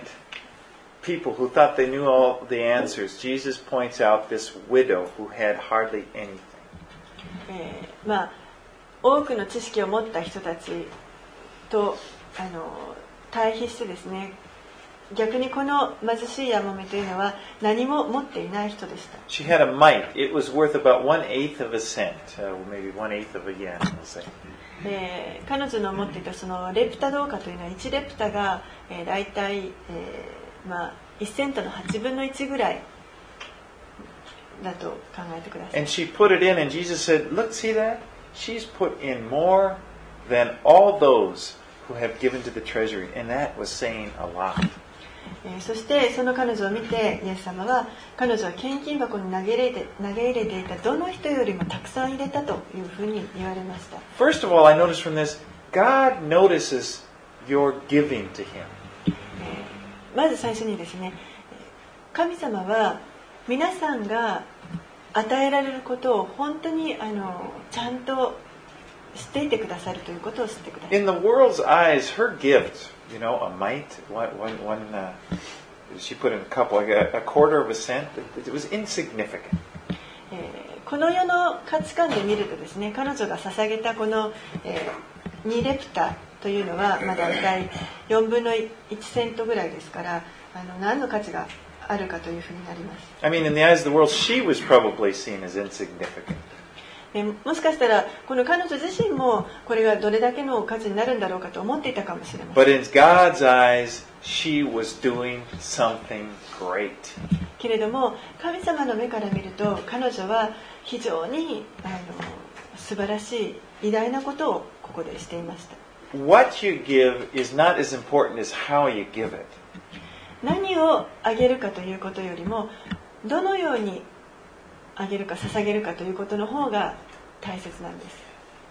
people who thought they knew all the answers, Jesus points out this widow who had hardly anything. えー、まあ多くの知識を持った人たちとあの対比してですね、逆にこの貧しいヤモメというのは何も持っていない人でした。 She had a mite. It was worth about one eighth of a cent, uh, maybe one eighth of a yen, we'll say. えー、彼女の持っていたそのレプタ銅貨というのは、いちレプタが、えー、大体、えーまあ、いちセントのはちぶんのいちぐらいだと考えてください。 And she put it in, and Jesus said, "Look, see that? She's put in more than all those who have given to the treasury," and that was saying a lot. えー、そしてその彼女を見てイエス様は、彼女は献金箱に投げ入れて、投げ入れていたどの人よりもたくさん入れたというふうに言われました。 First of all, I notice from this, God notices your giving to Him. えー、まず最初にですね、神様は皆さんが与えられることを本当にあのちゃんと知っていてくださるということを知ってください。 In the world's eyes, her gift, you know, a mite, one, one, one uh, she put in a couple, like a, a quarter of a cent, it was insignificant. えー、この世の価値観で見るとですね、彼女が捧げたこの、えー、にレプタというのは、まあ、大体よんぶんのいちセントぐらいですから、あの何の価値があるかというふうになります。 I mean, in the eyes of the world, she was probably seen as insignificant. えー、もしかしたらこの彼女自身もこれがどれだけの価値になるんだろうかと思っていたかもしれません。 But in God's eyes, she was doing something great. けれども神様の目から見ると彼女は非常にあの素晴らしい偉大なことをここでしていました。 What you give is not as important as how you give it. 何をあげるかということよりもどのようにあげるか捧げるかということの方が大切なんです。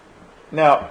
Now,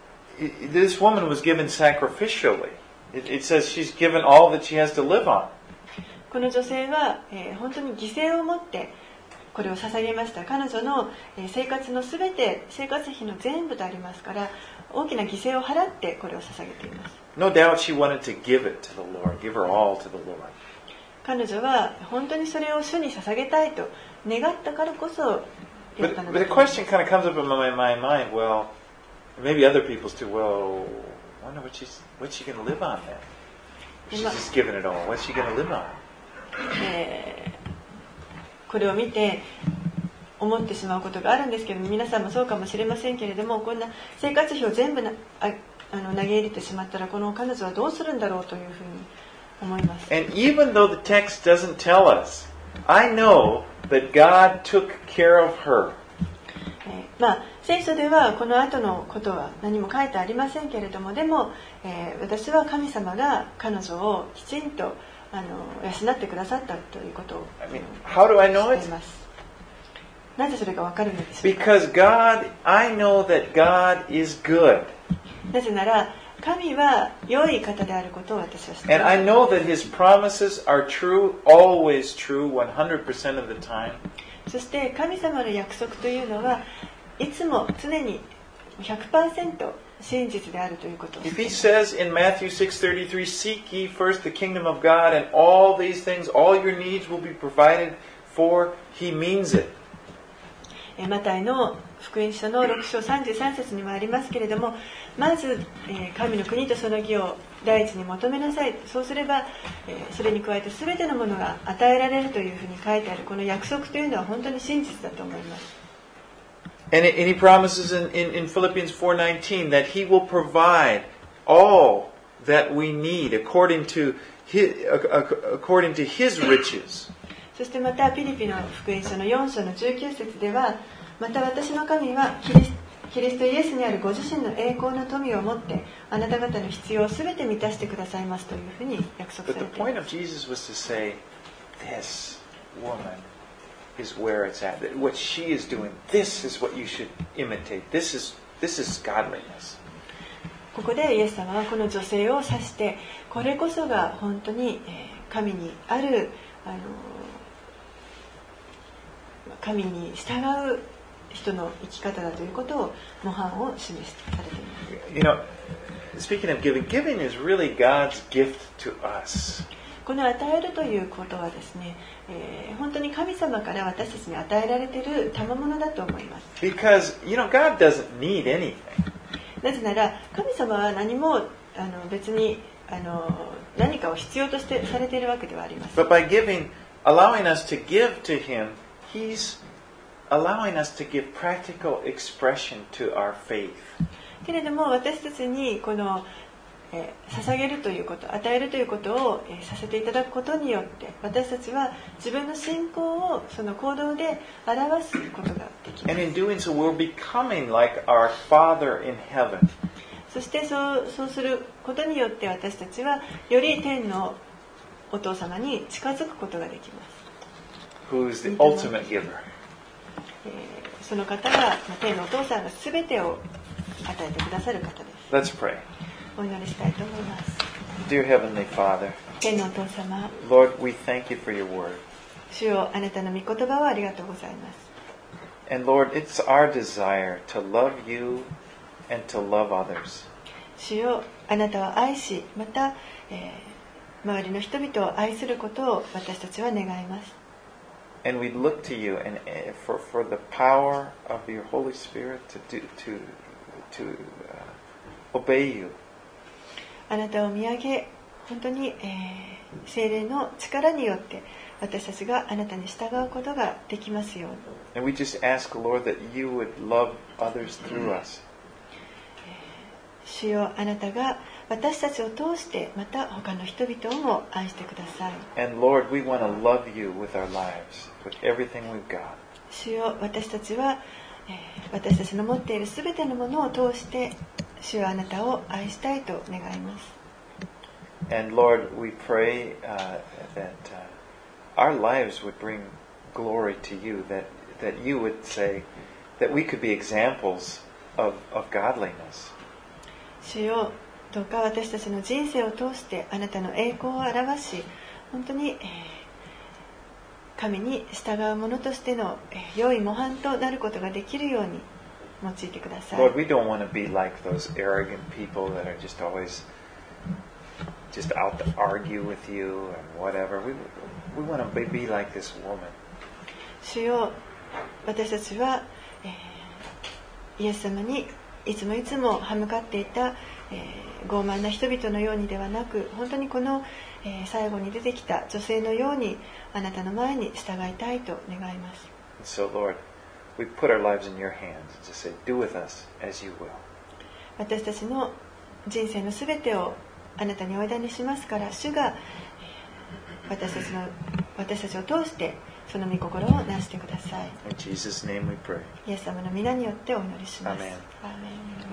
this woman was given sacrificially. It, it says she's given all that she has to live on. この女性は、えー、本当に犠牲を持ってこれを捧げました。彼女の、えー、生活のすべて、生活費の全部とありますから、大きな犠牲を払ってこれを捧げています。 No doubt she wanted to give it to the Lord, give her all to the Lord. 彼女は本当にそれを主に捧げたいと願ったからこそやった But, の but だ the と思います。 question kind of comes up in my, my mind, well, maybe other people's too, well, I wonder what she's, what's she going to live on then? She's just giving it all. What's she going to live on? えーこれを見て思ってしまうことがあるんですけど、皆さんもそうかもしれませんけれども、こんな生活費を全部なああの投げ入れてしまったらこの彼女はどうするんだろうというふうに思います。 And even though the text doesn't tell us, I know that God took care of her. えーまあ、聖書ではこの後のことは何も書いてありませんけれども、でも、えー、私は神様が彼女をきちんとあの養ってくださったということを I mean, how do I know 知って it? います。なぜそれがわかるのでしょうか。 Because God, I know that God is good. なぜなら神は良い方であることを私は知ってい And ま I す。 know that His promises are true, always true, one hundred percent of the time. そして神様の約束というのはいつも常に ひゃくパーセント 真実であるということを知っ If てい He ます。 says in Matthew six thirty-three, seek ye first the kingdom of God and all these things, all your needs will be provided for, He means it. えーマタイの福音書のろく章さんじゅうさん節にもありますけれども、まず、えー神の国とその義を第一に求めなさい。そうすれば、えーそれに加えて全てのものが与えられるというふうに書いてあるこの約束というのは本当に真実だと思います。 And, and He promises in, in, in Philippians four nineteen that He will provide all that we need according to his, according to his riches. そしてまたピリピの福音書のよん章のじゅうきゅう節では、また私の神はキリスキリストイエスにあるご自身の栄光の富を持ってあなた方の必要をすべて満たしてくださいますというふうに約束されています。 But the point of Jesus was to say, this woman is where it's at. What she is doing, this is what you should imitate. This is, this is godliness. ここでイエス様はこの女性を指して、これこそが本当に神にあるあの神に従う人の生き方だということを模範を示されています。 You know, speaking of giving, giving is really God's gift to us. この与えるということはですね、えー、本当に神様から私たちに与えられている賜物だと思います。 Because, you know, God doesn't need anything. なぜなら神様は何もあの別にあの何かを必要としてされているわけではありません。 But by giving, allowing us to give to Him, He's allowing us to give practical expression to our faith. けれども私たちにこの、えー、捧げるということ、与えるということを、えー、させていただくことによって私たちは自分の信仰をその行動で表すことができます。 And in doing so, we're becoming like our Father in heaven. そしてそう、そうすることによって私たちはより天のお父様に近づくことができます。 Who is the ultimate giver. えー、その方が天のお父さんが全てを与えてくださる方です。 Let's pray. お祈りしたいと思います。 Dear Heavenly Father, 天のお父様、 Lord, we thank you for your word. 主よ、あなたの御言葉をありがとうございます。 And Lord, it's our desire to love you and to love others. 主よ、あなたを愛し、また、えー、周りの人々を愛することを私たちは願います。 And we look to you and for for the power of your Holy Spirit to do to to uh, obey you. あなたを見上げ、本当に、えー、聖霊の力によって私たちがあなたに従うことができますように。 And we just ask, Lord, that you would love others through us. 主よ、あなたが私たちを通してまた他の人々をも愛してください。 And Lord, we want to love you with our lives, with everything we've got. 主よ、私たちは、えー、私たちの持っているすべてのものを通して主よ、あなたを愛したいと願います。 And Lord, we pray uh, that uh, our lives would bring glory to you, that that you would say that we could be examples of of godliness. 主よ、どうか私たちの人生を通してあなたの栄光を表し、本当に、えー、神に従う者としての、えー、良い模範となることができるように用いてください。 Lord, we don't want to be like those arrogant people that are just always just out to argue with you and whatever. We we want to be like this woman. 主よ、私たちは、えー、イエス様にいつもいつも歯向かっていた、えー、傲慢な人々のようにではなく、本当にこの、えー、最後に出てきた女性のようにあなたの前に従いたいと願います。 So Lord, we put our lives in your hands and just say, do with us as you will. 私たちの人生のすべてをあなたにお委ねしますから、主が私たちの私たちを通してその御心をなしてください。 In Jesus' name we pray. イエス様の皆によってお祈りします。 アーメン。 アーメン。